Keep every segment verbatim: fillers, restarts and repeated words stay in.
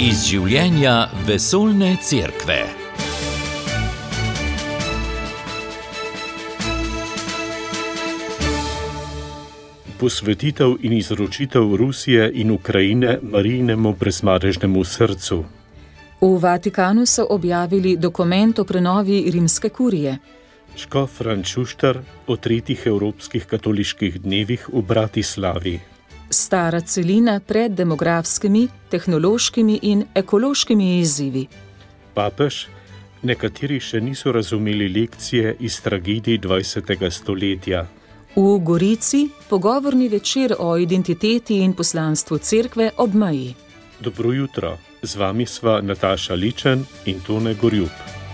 Iz življenja vesoljne cerkve. Posvetitev in izročitev Rusije in Ukrajine Marijinemu brezmadežnemu srcu. V Vatikanu so objavili dokument o prenovi rimske kurije. Škof Franc Šuštar o tretjih evropskih katoliških dnevih v Bratislavi. Stara celina pred demografskimi, tehnološkimi in ekološkimi izzivi. Papež, nekateri še niso razumeli lekcije iz tragedij dvajsetega stoletja. V Gorici pogovorni večer o identiteti in poslanstvu cerkve ob meji. Dobro jutro, z vami sva Nataša Ličen in Tone Gorjup.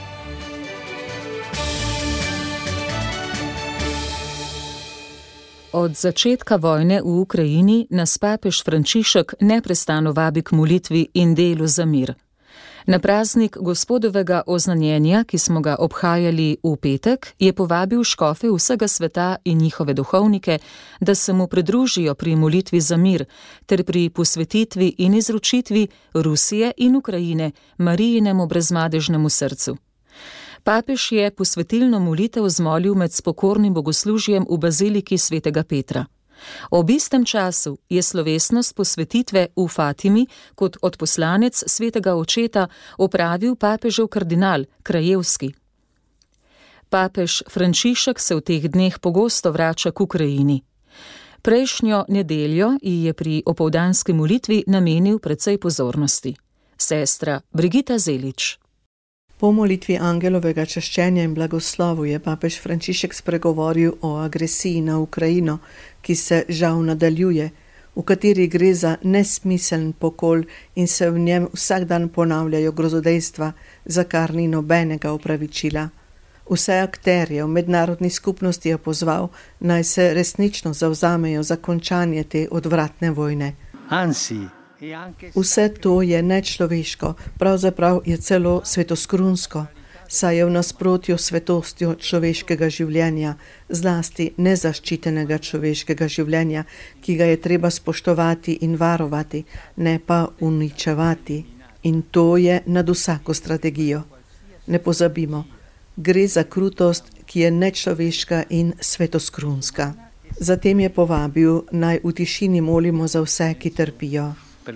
Od začetka vojne v Ukrajini nas papež Frančišek neprestano vabi k molitvi in delu za mir. Na praznik Gospodovega oznanjenja, ki smo ga obhajali v petek, je povabil škofe vsega sveta in njihove duhovnike, da se mu pridružijo pri molitvi za mir ter pri posvetitvi in izročitvi Rusije in Ukrajine Marijinemu brezmadežnemu srcu. Papež je posvetilno molitev zmolil med spokornim bogoslužjem v baziliki svetega Petra. Ob istem času je slovesnost posvetitve v Fatimi kot odposlanec svetega očeta opravil papežev kardinal Krajevski. Papež Frančišek se v teh dneh pogosto vrača k Ukrajini. Prejšnjo nedeljo ji je pri opoldanski molitvi namenil precej pozornosti. Sestra Brigita Zelič. Po molitvi angelovega čaščenja in blagoslovu je papež Frančišek spregovoril o agresiji na Ukrajino, ki se žal nadaljuje, v kateri gre za nesmiseln pokol in se v njem vsak dan ponavljajo grozodejstva, za kar ni nobenega opravičila. Vse akterje v mednarodni skupnosti je pozval, naj se resnično zavzamejo za končanje te odvratne vojne. Ansi. Vse to je nečloveško, pravzaprav je celo svetoskrunsko, saj je v nasprotju s svetostjo človeškega življenja, zlasti nezaščitenega človeškega življenja, ki ga je treba spoštovati in varovati, ne pa uničevati. In to je nad vsako strategijo. Ne pozabimo, gre za krutost, ki je nečloveška in svetoskrunska. Zatem je povabil, naj v tišini molimo za vse, ki trpijo.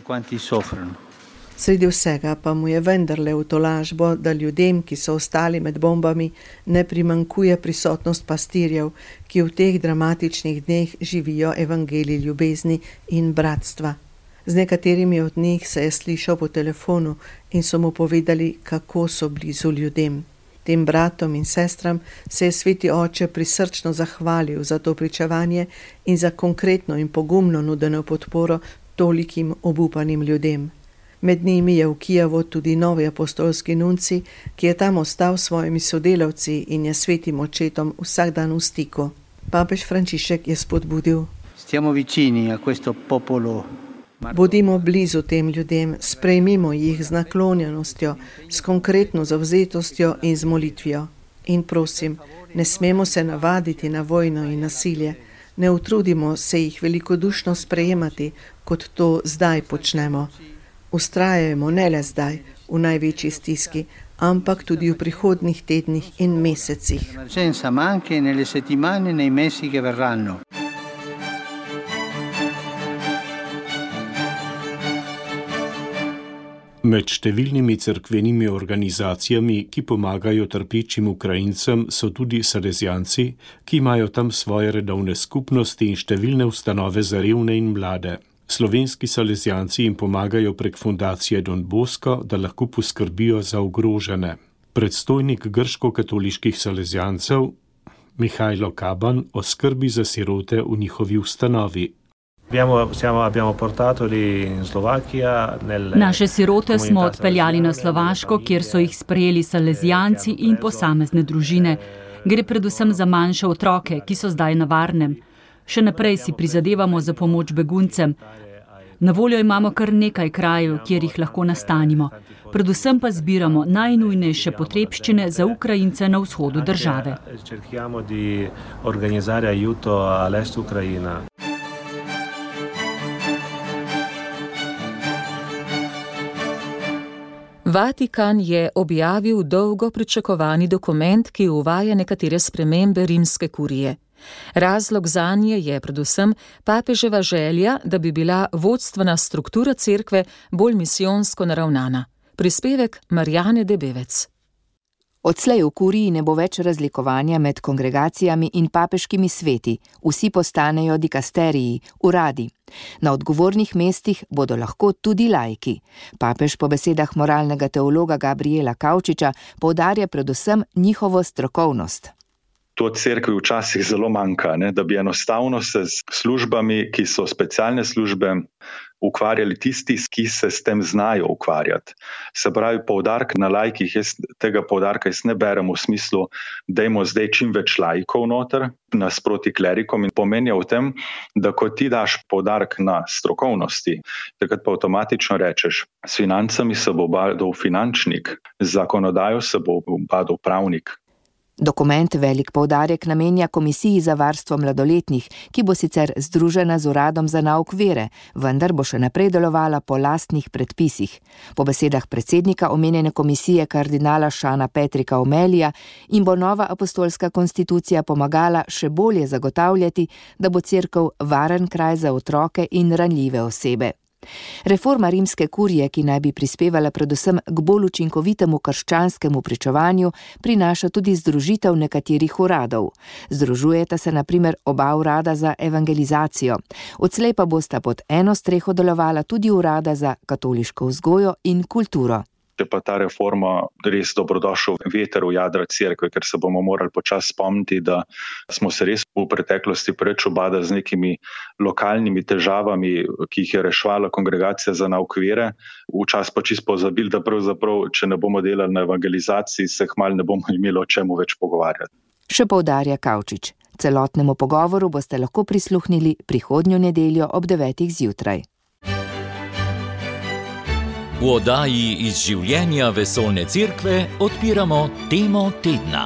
Sredi vsega pa mu je vendarle v tolažbo, da ljudem, ki so ostali med bombami, ne primanjkuje prisotnost pastirjev, ki v teh dramatičnih dneh živijo evangelij ljubezni in bratstva. Z nekaterimi od njih se je slišal po telefonu in so mu povedali, kako so blizu ljudem. Tem bratom in sestram se je sveti oče prisrčno zahvalil za to pričevanje in za konkretno in pogumno nudeno podporo tolikim obupanim ljudem. Med njimi je v Kijevu tudi novi apostolski nunci, ki je tam ostal s svojimi sodelavci in je svetim očetom vsak dan v stiku. Papež Frančišek je spodbudil: Stiamo vicini a questo popolo. Bodimo blizu tem ljudem, sprejmimo jih z naklonjenostjo, s konkretno zavzetostjo in z molitvijo. In prosim, ne smemo se navaditi na vojno in nasilje, ne utrudimo se jih velikodušno sprejemati, kot to zdaj počnemo. Ustrajajmo ne le zdaj, v največji stiski, ampak tudi v prihodnjih tednih in mesecih. Med številnimi cerkvenimi organizacijami, ki pomagajo trpečim Ukrajincem, so tudi salezijanci, ki imajo tam svoje redovne skupnosti in številne ustanove za revne in mlade. Slovenski salezijanci jim pomagajo prek fundacije Don Bosco, da lahko poskrbijo za ogrožene. Predstojnik grško-katoliških salezijancev Mihajlo Kaban o skrbi za sirote v njihovi ustanovi. Naše sirote smo odpeljali na Slovaško, kjer so jih sprejeli salezijanci in posamezne družine. Gre predvsem za manjše otroke, ki so zdaj na varnem. Še naprej si prizadevamo za pomoč beguncem. Na voljo imamo kar nekaj krajev, kjer jih lahko nastanimo. Predvsem pa zbiramo najnujnejše potrebščine za Ukrajince na vzhodu države. Vatikan je objavil dolgo pričakovani dokument, ki uvaja nekatere spremembe rimske kurije. Razlog zanje je predvsem papeževa želja, da bi bila vodstvena struktura cerkve bolj misijonsko naravnana. Prispevek Marjane Debevec. Odslej v kuriji ne bo več razlikovanja med kongregacijami in papeškimi sveti, vsi postanejo dikasteriji, uradi. Na odgovornih mestih bodo lahko tudi laiki. Papež po besedah moralnega teologa Gabriela Kavčiča poudarja predvsem njihovo strokovnost. To cerkvi včasih zelo manjka, ne? Da bi enostavno se s službami, ki so specialne službe, ukvarjali tisti, ki se s tem znajo ukvarjati. Se pravi, poudarek na laikih, jaz tega poudarka jaz ne berem v smislu, dajmo zdaj čim več laikov noter, nasproti klerikom, in pomenja v tem, da ko ti daš poudarek na strokovnosti, takrat pa avtomatično rečeš, s financami se bo badal finančnik, z zakonodajo se bo badal pravnik. Dokument velik poudarek namenja Komisiji za varstvo mladoletnih, ki bo sicer združena z Uradom za nauk vere, vendar bo še naprej delovala po lastnih predpisih. Po besedah predsednika omenjene komisije kardinala Šana Petrika Omelija in bo nova apostolska konstitucija pomagala še bolje zagotavljati, da bo cerkev varen kraj za otroke in ranljive osebe. Reforma rimske kurije, ki naj bi prispevala predvsem k bolj učinkovitemu krščanskemu pričevanju, prinaša tudi združitev nekaterih uradov. Združujeta se na primer oba urada za evangelizacijo. Odslej pa bosta pod eno streho delovala tudi urada za katoliško vzgojo in kulturo. Je pa ta reforma res dobrodošel veter v jadra cerkve, ker se bomo morali počasi spomniti, da smo se res v preteklosti preveč ubadali z nekimi lokalnimi težavami, ki jih je reševala kongregacija za nauk vere. Včasih pa čisto pozabili, da pravzaprav, če ne bomo delali na evangelizaciji, se kmalu ne bomo imeli o čemu več pogovarjati. Še poudarja Kavčič. Celotnemu pogovoru boste lahko prisluhnili prihodnjo nedeljo ob devetih zjutraj. V oddaji iz življenja vesoljne cerkve odpiramo temo tedna.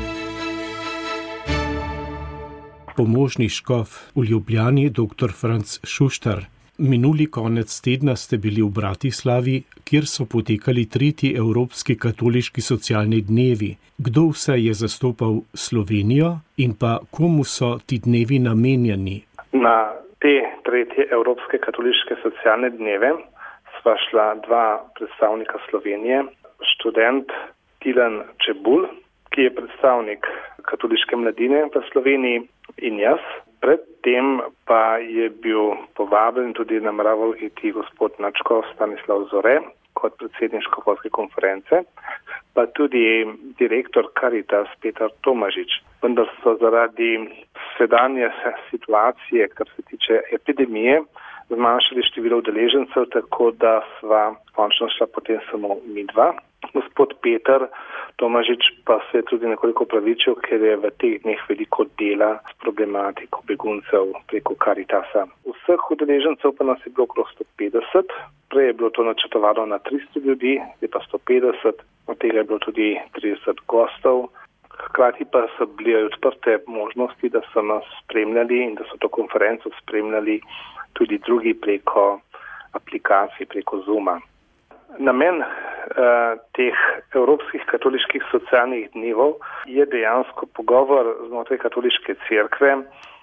Pomožni škof v Ljubljani, doktor Franc Šuštar. Minuli konec tedna ste bili v Bratislavi, kjer so potekali tretji Evropski katoliški socialni dnevi. Kdo vse je zastopal Slovenijo in pa komu so ti dnevi namenjeni? Na te tretje Evropske katoliške socialne dneve sva šla dva predstavnika Slovenije, študent Tilen Čebul, ki je predstavnik katoliške mladine v Sloveniji, in jaz. Predtem pa je bil povabljen tudi nameraval iti gospod Načko Stanislav Zore kot predsednik škofovske konference, pa tudi direktor Caritas Petar Tomažič. Vendar so zaradi sedanje situacije, kar se tiče epidemije, zmanjšali število udeležencev, tako da sva končno šla potem samo mi dva. Gospod Petar Tomažič pa se je tudi nekoliko opravičil, ker je v teh dneh veliko dela s problematiko beguncev preko Caritasa. Vseh udeležencev pa nas je bilo okrog sto petdeset, prej je bilo to načrtovano na tristo ljudi, je pa sto petdeset, od tega je bilo tudi trideset gostov. Hkrati pa so bile odprte možnosti, da so nas spremljali in da so to konferenco spremljali tudi drugi preko aplikacij, preko Zooma. Namen uh, teh Evropskih katoliških socialnih dnevov je dejansko pogovor znotraj katoliške cerkve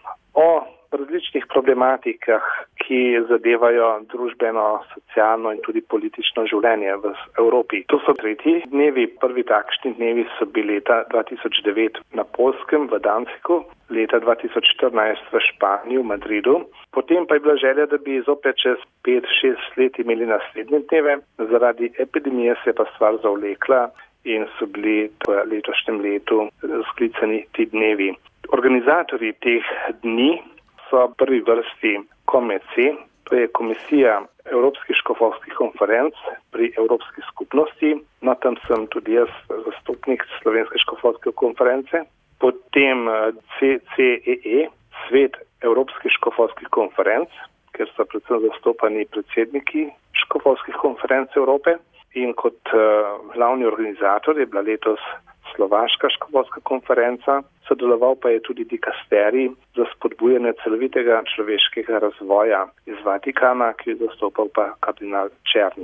o različnih problematikah, ki zadevajo družbeno, socialno in tudi politično življenje v Evropi. To so tretji dnevi. Prvi takšni dnevi so bili leta dva tisoč devet na Poljskem v Danzigu, leta dva tisoč štirinajst v Španiji v Madridu. Potem pa je bila želja, da bi zopet čez pet šest let imeli naslednje dneve. Zaradi epidemije se je pa stvar zavlekla in so bili v letošnjem letu sklicani ti dnevi. Organizatorji teh dni so v prvi vrsti KOMECE, to je Komisija Evropskih škofovskih konferenc pri Evropski skupnosti. No, tam sem tudi jaz zastopnik Slovenske škofovske konference. Potem C C E E, Svet Evropskih škofovskih konferenc, kjer so predvsem zastopani predsedniki škofovskih konferenc Evrope. In kot uh, glavni organizator je bila letos Slovaška škofovska konferenca, sodeloval pa je tudi dikasterij za spodbujanje celovitega človeškega razvoja iz Vatikana, ki je zastopal pa kardinal Černi.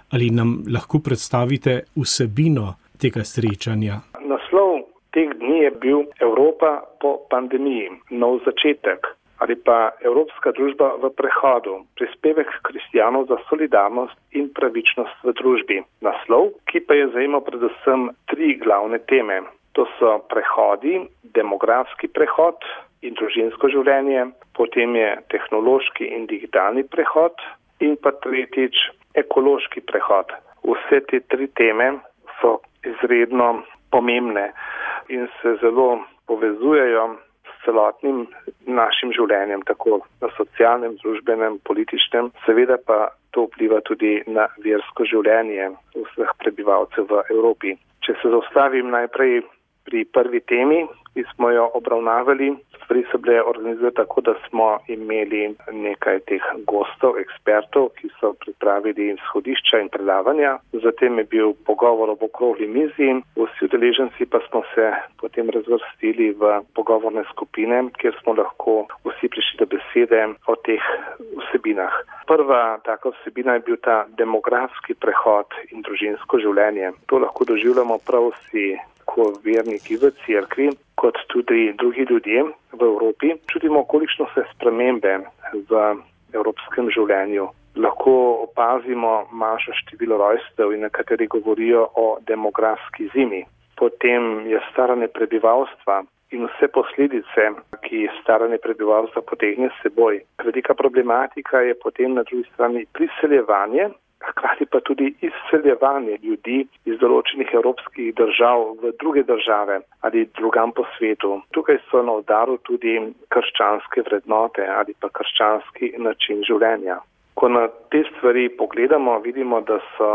Ali nam lahko predstavite vsebino tega srečanja? Naslov teh dni je bil Evropa po pandemiji, nov začetek ali pa Evropska družba v prehodu, prispevek kristjanov za solidarnost in pravičnost v družbi. Naslov, ki pa je zajemal predvsem tri glavne teme. To so prehodi, demografski prehod in družinsko življenje, potem je tehnološki in digitalni prehod in pa tretjič ekološki prehod. Vse te tri teme so izredno pomembne in se zelo povezujejo celotnim našim življenjem, tako na socialnem, družbenem, političnem, seveda pa to vpliva tudi na versko življenje vseh prebivalcev v Evropi. Če se zaustavim najprej pri prvi temi, ki smo jo obravnavali, stvari so bile organizirane tako, da smo imeli nekaj teh gostov, ekspertov, ki so pripravili izhodišča in predavanja. Zatem je bil pogovor ob okrogli mizi, vsi udeleženci pa smo se potem razvrstili v pogovorne skupine, kjer smo lahko vsi prišli do besede o teh vsebinah. Prva taka vsebina je bil ta demografski prehod in družinsko življenje. To lahko doživljamo prav vsi, ko verniki v cerkvi, kot tudi drugi ljudje v Evropi. Čutimo, kolikšno se spremembe v evropskem življenju. Lahko opazimo manjše število rojstev in nekateri govorijo o demografski zimi. Potem je staranje prebivalstva in vse posledice, ki staranje prebivalstva potegne s seboj. Velika problematika je potem na drugi strani priseljevanje, hkrati pa tudi izseljevanje ljudi iz določenih evropskih držav v druge države ali drugam po svetu. Tukaj so na udaru tudi krščanske vrednote ali pa krščanski način življenja. Ko na te stvari pogledamo, vidimo, da so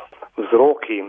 vzroki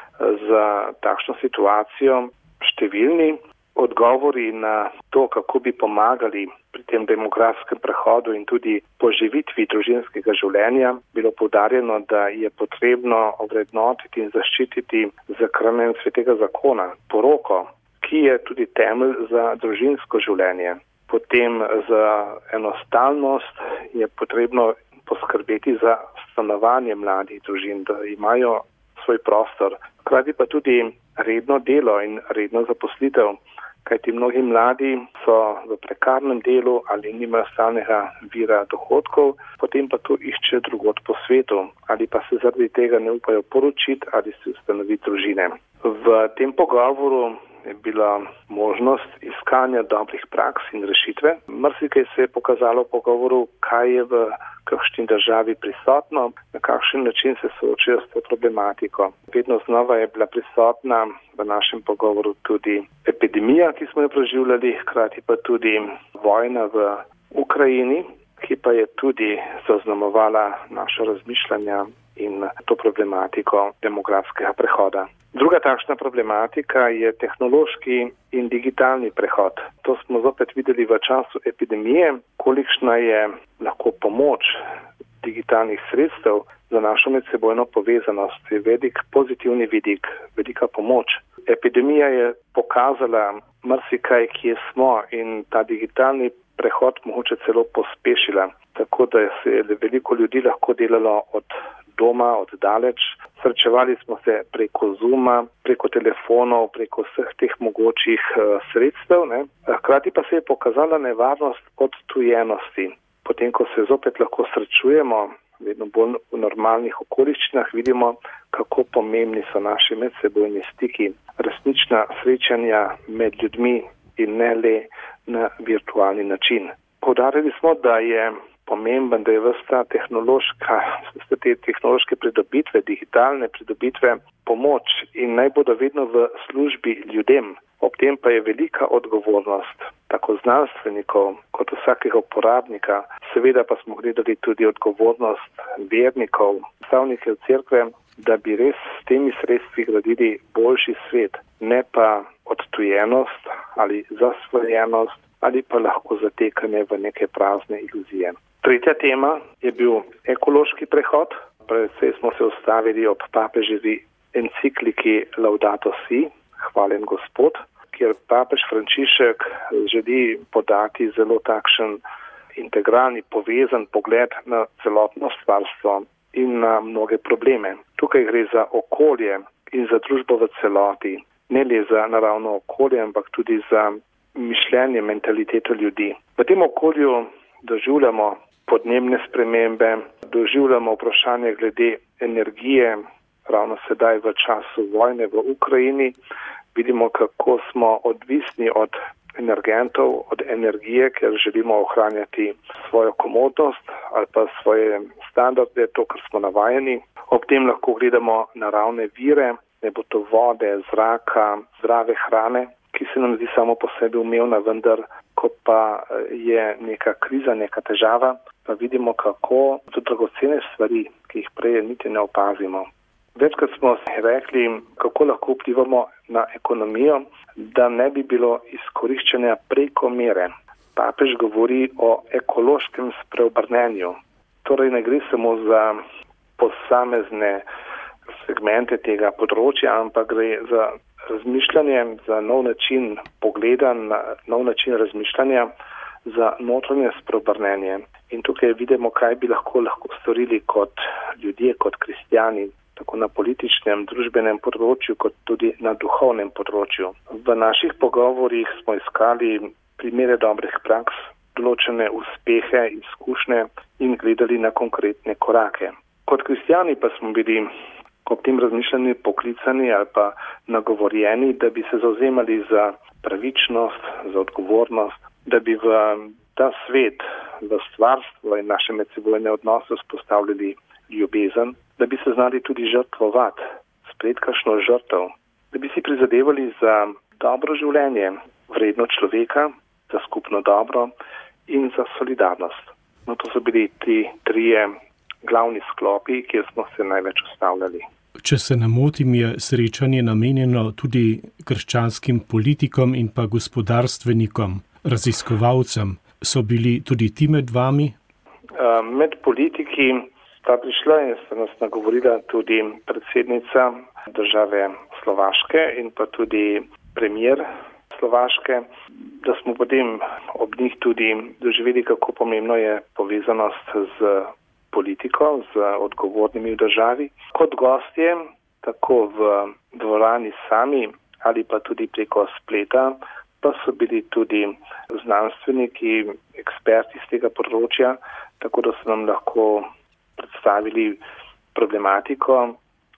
za takšno situacijo številni. Odgovori na to, kako bi pomagali pri tem demografskem prehodu in tudi poživitvi družinskega življenja, bilo poudarjeno, da je potrebno ovrednotiti in zaščititi zakrnen svetega zakona, poroko, ki je tudi temelj za družinsko življenje. Potem za enostavnost je potrebno poskrbeti za stanovanje mladih družin, da imajo svoj prostor, hkrati pa tudi redno delo in redno zaposlitev. Kajti mnogi mladi so v prekarnem delu ali nimajo stalnega vira dohodkov, potem pa to iščejo drugod po svetu ali pa se zaradi tega ne upajo poročiti ali si ustanoviti družine. V tem pogovoru je bila možnost iskanja dobrih praks in rešitve. Marsikaj se je pokazalo v pogovoru, kaj je v kakšni državi prisotno, na kakšen način se soočajo s to problematiko. Vedno znova je bila prisotna v našem pogovoru tudi epidemija, ki smo jo preživljali, hkrati pa tudi vojna v Ukrajini, ki pa je tudi zaznamovala naša razmišljanja in to problematiko demografskega prehoda. Druga takšna problematika je tehnološki in digitalni prehod. To smo zopet videli v času epidemije, kolikšna je lahko pomoč digitalnih sredstev za našo medsebojno povezanost. Je velik pozitivni vidik, velika pomoč. Epidemija je pokazala marsikaj, kje smo in ta digitalni prehod mogoče celo pospešila, tako da se je veliko ljudi lahko delalo od doma, od daleč. Srečevali smo se preko Zooma, preko telefonov, preko vseh teh mogočih uh, sredstev. Ne? Hkrati pa se je pokazala nevarnost odtujenosti. Potem, ko se zopet lahko srečujemo, vedno bolj v normalnih okoliščinah, vidimo, kako pomembni so naši medsebojni stiki, resnična srečanja med ljudmi in ne le na virtualni način. Poudarili smo, da je pomemben, da je vsta tehnološka, vste te tehnološke pridobitve, digitalne pridobitve pomoč in naj bodo vedno v službi ljudem. Ob tem pa je velika odgovornost tako znanstvenikov kot vsakega uporabnika. Seveda pa smo gledali tudi odgovornost vernikov, predstavnikov cerkve, da bi res s temi sredstvi gradili boljši svet, ne pa odtujenost ali zasvojenost ali pa lahko zatekanje v neke prazne iluzije. Tretja tema je bil ekološki prehod. Predvsej smo se ustavili ob papeževi encikliki Laudato Si, hvaljen Gospod, kjer papež Frančišek želi podati zelo takšen integralni, povezan pogled na celotno stvarstvo in na mnoge probleme. Tukaj gre za okolje in za družbo v celoti, ne le za naravno okolje, ampak tudi za mišljenje, mentaliteto ljudi. V tem okolju doživljamo podnebne spremembe, doživljamo vprašanje glede energije, ravno sedaj v času vojne v Ukrajini. Vidimo, kako smo odvisni od energentov, od energije, ker želimo ohranjati svojo komodnost ali pa svoje standarde, to, kar smo navajeni. Ob tem lahko gledamo naravne vire, ne bo to vode, zraka, zdrave hrane, ki se nam zdi samo po sebi umevna, vendar ko pa je neka kriza, neka težava, pa vidimo, kako so dragocene stvari, ki jih prej niti ne opazimo. Večkrat smo rekli, kako lahko vplivamo na ekonomijo, da ne bi bilo izkoriščanja preko mere. Papež govori o ekološkem spreobrnenju. Torej ne gre samo za posamezne segmente tega področja, ampak gre za razmišljanje, za nov način pogleda, nov način razmišljanja, za notranje spreobrnenje. In tukaj vidimo, kaj bi lahko, lahko storili kot ljudje, kot kristjani, tako na političnem, družbenem področju, kot tudi na duhovnem področju. V naših pogovorjih smo iskali primere dobrih praks, določene uspehe, izkušnje in gledali na konkretne korake. Kot kristjani pa smo bili ob tem razmišljanju poklicani ali pa nagovorjeni, da bi se zavzemali za pravičnost, za odgovornost, da bi v ta svet, v stvarstvo in naše medsebojne odnose vzpostavljali ljubezen, da bi se znali tudi žrtvovati, sprejeti kakšno žrtev, da bi si prizadevali za dobro življenje, vredno človeka, za skupno dobro in za solidarnost. No, to so bili ti trije glavni sklopi, kjer smo se največ ustavljali. Če se ne motim, je srečanje namenjeno tudi krščanskim politikom in pa gospodarstvenikom, raziskovalcem. So bili tudi ti med vami? Med politiki sta prišla in sta nas nagovorila tudi predsednica države Slovaške in pa tudi premier Slovaške, da smo potem ob njih tudi doživeli, kako pomembno je povezanost z politiko, z odgovornimi v državi. Kot gostje, tako v dvorani sami ali pa tudi preko spleta, pa so bili tudi znanstveniki, eksperti z tega področja, tako da so nam lahko predstavili problematiko,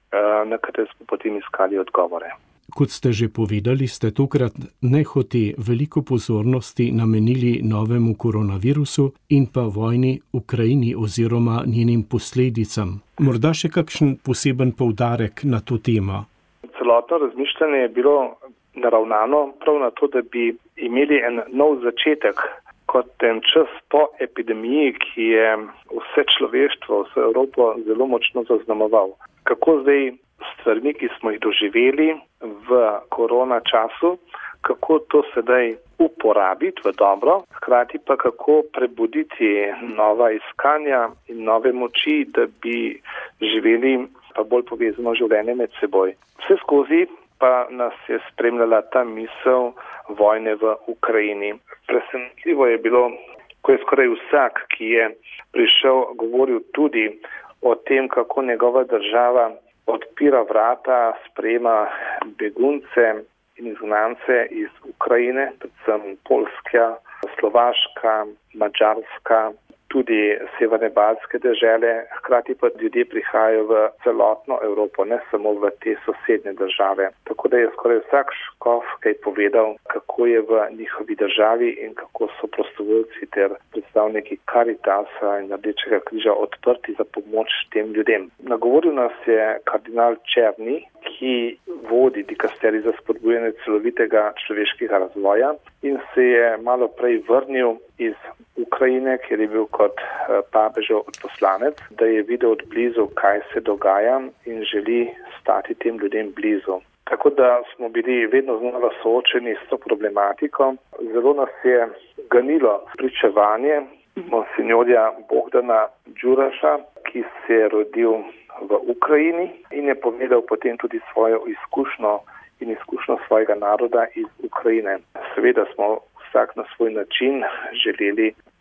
na katero smo potem iskali odgovore. Kot ste že povedali, ste tokrat nehote veliko pozornosti namenili novemu koronavirusu in pa vojni v Ukrajini oziroma njenim posledicam. Morda še kakšen poseben poudarek na to temo? Celotno razmišljanje je bilo naravnano prav na to, da bi imeli en nov začetek kot en čas po epidemiji, ki je vse človeštvo, vse Evropo zelo močno zaznamoval. Kako zdaj stvarmi, ki smo jih doživeli v korona času, kako to sedaj uporabiti v dobro, hkrati pa kako prebuditi nova iskanja in nove moči, da bi živeli pa bolj povezano življenje med seboj. Vse skozi pa nas je spremljala ta misel vojne v Ukrajini. Presenetljivo je bilo, ko je skoraj vsak, ki je prišel, govoril tudi o tem, kako njegova država odpira vrata, sprejema begunce in izgnance iz Ukrajine, predvsem Poljska, Slovaška, Madžarska, tudi severne baltske dežele, hkrati pa ljudje prihajajo v celotno Evropo, ne samo v te sosednje države. Tako da je skoraj vsak škof kaj povedal, kako je v njihovi državi in kako so prostovoljci ter predstavniki Karitasa in Rdečega križa odprti za pomoč tem ljudem. Nagovoril nas je kardinal Černi, ki vodi dikasterij za spodbujanje celovitega človeškega razvoja in se je malo prej vrnil iz Ukrajine, kjer je bil kot papežev odposlanec, da je videl od blizu, kaj se dogaja in želi stati tem ljudem blizu. Tako da smo bili vedno znova soočeni s to problematiko. Zelo nas je ganilo pričevanje monsinjorja Bogdana Đuraša, ki se je rodil v Ukrajini in je povedal potem tudi svojo izkušnjo in izkušnjo svojega naroda iz Ukrajine. Seveda smo vsak na svoj način želeli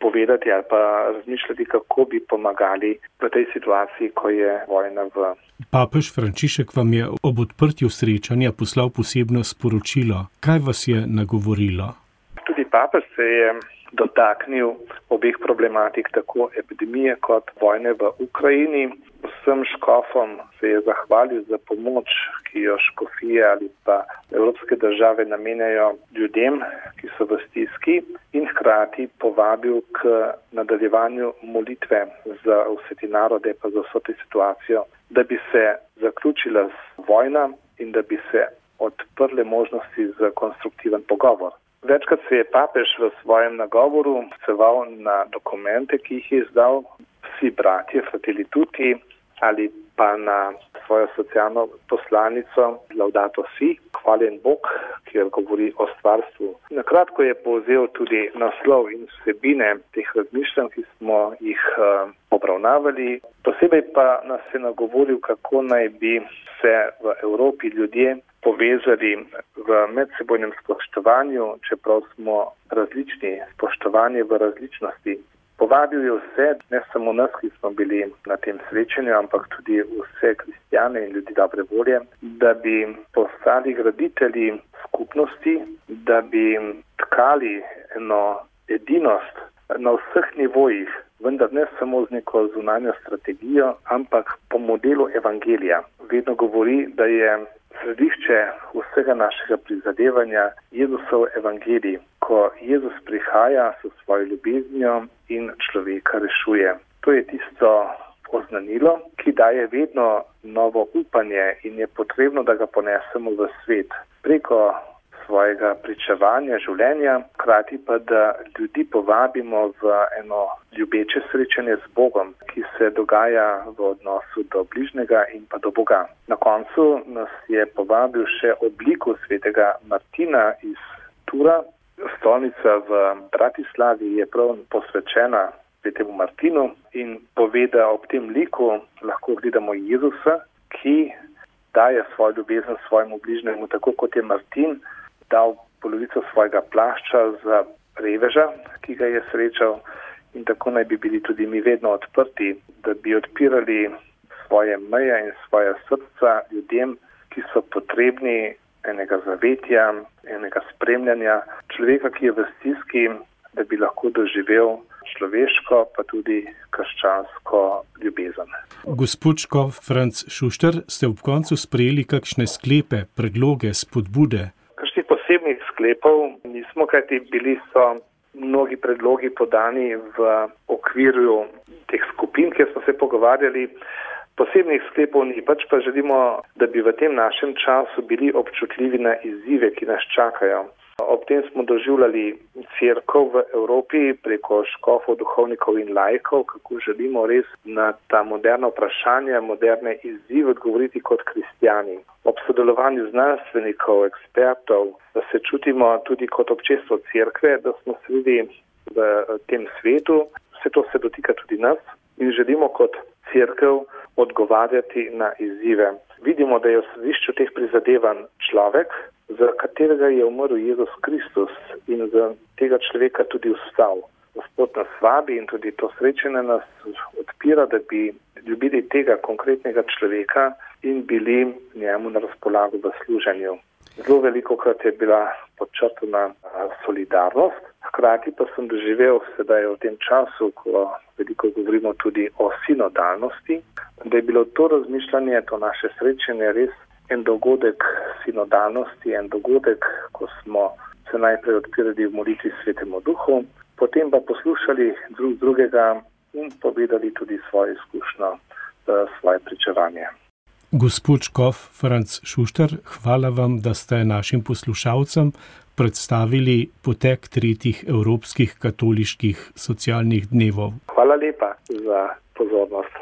povedati ali pa razmišljati, kako bi pomagali v tej situaciji, ko je vojna v. Papež Frančišek vam je ob odprtju srečanja poslal posebno sporočilo. Kaj vas je nagovorilo? Tudi papež se je dotaknil obeh problematik, tako epidemije kot vojne v Ukrajini. Vsem škofom se je zahvalil za pomoč, ki jo škofije ali pa evropske države namenjajo ljudem, ki so v stiski, in hkrati povabil k nadaljevanju molitve za vse te narode, pa za vso to situacijo, da bi se zaključila vojna in da bi se odprle možnosti za konstruktiven pogovor. Večkrat se je papež v svojem nagovoru skliceval na dokumente, ki jih je izdal Vsi bratje, Fratelli Tutti, ali pa na svojo socialno poslanico Laudato Si, Hvaljen Bog, kjer govori o stvarstvu. Na kratko je povzel tudi naslov in vsebine teh razmišljanj, ki smo jih uh, obravnavali. Posebej pa nas je nagovoril, kako naj bi se v Evropi ljudje povezali v medsebojnem spoštovanju, čeprav smo različni, spoštovanje v različnosti. Povabil je vse, ne samo nas, ki smo bili na tem srečanju, ampak tudi vse kristjane in ljudi dobre volje, da bi postali graditelji skupnosti, da bi tkali eno edinost na vseh nivojih, vendar ne samo z neko zunanjo strategijo, ampak po modelu evangelija. Vedno govori, da je središče vsega našega prizadevanja Jezusov evangelij, ko Jezus prihaja s svojo ljubeznijo in človeka rešuje. To je tisto oznanilo, ki daje vedno novo upanje in je potrebno, da ga ponesemo v svet preko svojega pričevanja, življenja, hkrati pa, da ljudi povabimo v eno ljubeče srečanje z Bogom, ki se dogaja v odnosu do bližnjega in pa do Boga. Na koncu nas je povabil še obliko svetega Martina iz Tura. Stolnica v Bratislavi je prav posvečena svetemu Martinu in pove, da ob tem liku lahko gledamo Jezusa, ki daje svojo ljubezen svojemu bližnjemu, tako kot je Martin dal polovico svojega plašča za reveža, ki ga je srečal, in tako naj bi bili tudi mi vedno odprti, da bi odpirali svoje meje in svoje srca ljudem, ki so potrebni enega zavetja, enega spremljanja, človeka, ki je v stiski, da bi lahko doživel človeško, pa tudi krščansko ljubezen. Gospod škof Franc Šuštar, ste ob koncu sprejeli kakšne sklepe, predloge, spodbude? Kakšnih posebnih sklepov nismo, kajti bili so mnogi predlogi podani v okviru teh skupin, kjer smo se pogovarjali. Posebnih sklepov ni, pač pa želimo, da bi v tem našem času bili občutljivi na izzive, ki nas čakajo. Ob tem smo doživljali cerkev v Evropi preko škofov, duhovnikov in laikov, kako želimo res na ta moderna vprašanja, moderne izzive odgovoriti kot kristjani. Ob sodelovanju znanstvenikov, ekspertov, da se čutimo tudi kot občestvo cerkve, da smo sredi v tem svetu, vse to se dotika tudi nas in želimo kot cerkev odgovarjati na izzive. Vidimo, da je v središču teh prizadevanj človek, za katerega je umrl Jezus Kristus in za tega človeka tudi vstal. Gospod nas vabi in tudi to srečanje nas odpira, da bi ljubili tega konkretnega človeka in bili njemu na razpolago v služenju. Zelo velikokrat je bila podčrtana solidarnost, hkrati pa sem doživel sedaj v tem času, ko veliko govorimo tudi o sinodalnosti, da je bilo to razmišljanje, to naše srečanje res en dogodek sinodalnosti, en dogodek, ko smo se najprej odpirali v molitvi Svetemu Duhu, potem pa poslušali drug drugega in povedali tudi svojo izkušnjo, svoje pričevanje. Gospod škof Franc Šuštar, hvala vam, da ste našim poslušalcem predstavili potek tretjih evropskih katoliških socialnih dnevov. Hvala lepa za pozornost.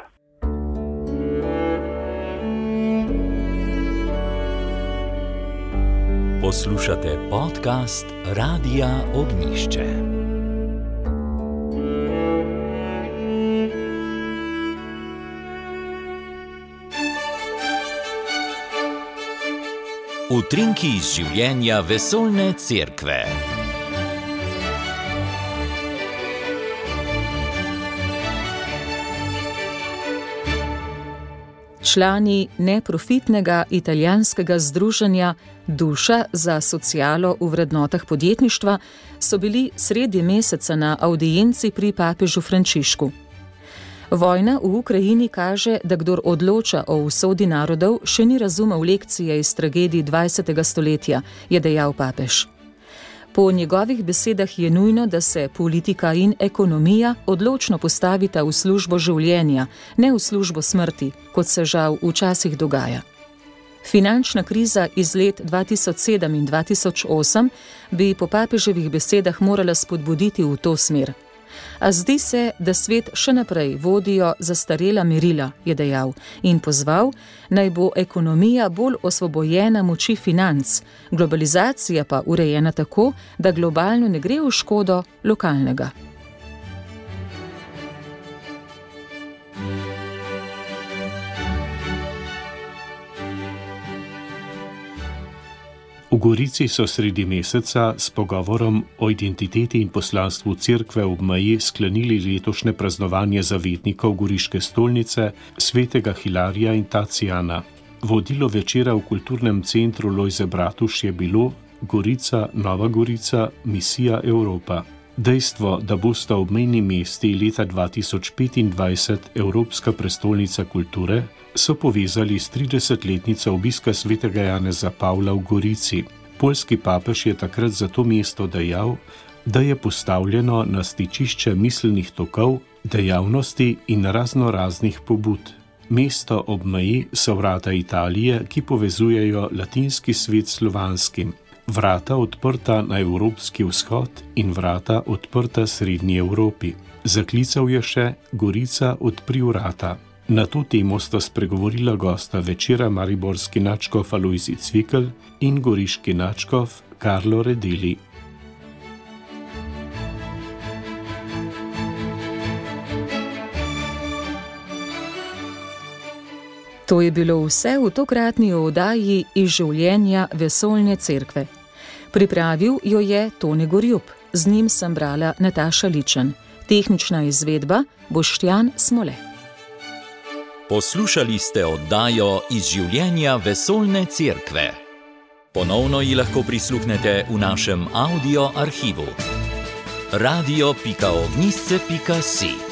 Poslušate podcast Radia Ognjišče. Utrinki iz življenja vesoljne cerkve. Člani neprofitnega italijanskega združenja Duša za socialo v vrednotah podjetništva so bili sredi meseca na avdienci pri papežu Frančišku. Vojna v Ukrajini kaže, da kdor odloča o usodi narodov, še ni razumel lekcije iz tragedij dvajsetega stoletja, je dejal papež. Po njegovih besedah je nujno, da se politika in ekonomija odločno postavita v službo življenja, ne v službo smrti, kot se žal včasih dogaja. Finančna kriza iz let dva tisoč sedem in dva tisoč osem bi po papeževih besedah morala spodbuditi v to smer. A zdi se, da svet še naprej vodijo zastarela merila, je dejal, in pozval, naj bo ekonomija bolj osvobojena moči financ, globalizacija pa urejena tako, da globalno ne gre v škodo lokalnega. V Gorici so sredi meseca s pogovorom o identiteti in poslanstvu cerkve ob meji sklenili letošnje praznovanje zavetnikov Goriške stolnice, svetega Hilarija in Tacijana. Vodilo večera v kulturnem centru Lojze Bratuš je bilo Gorica, Nova Gorica, misija Evropa. Dejstvo, da bosta obmejni mesti leta dva tisoč petindvajset Evropska prestolnica kulture, so povezali s tridesetletnico obiska svetega Janeza Pavla v Gorici. Poljski papež je takrat za to mesto dejal, da je postavljeno na stičišče miselnih tokov, dejavnosti in raznoraznih pobud. Mesto ob meji so vrata Italije, ki povezujejo latinski svet s slovanskim. Vrata odprta na evropski vzhod in vrata odprta srednji Evropi. Zaklical je še Gorica odpri vrata. Na to temo sta spregovorila gosta večera mariborski nadškof Alojzij Cvikl in goriški nadškof Karlo Redeli. To je bilo vse v tokratni oddaji iz življenja Vesoljne cerkve. Pripravil jo je Tone Gorjup, z njim sem brala Nataša Ličen. Tehnična izvedba Boštjan Smole. Poslušali ste oddajo iz življenja Vesoljne cerkve. Ponovno ji lahko prisluhnete v našem audio arhivu. radio pika ognjišče pika si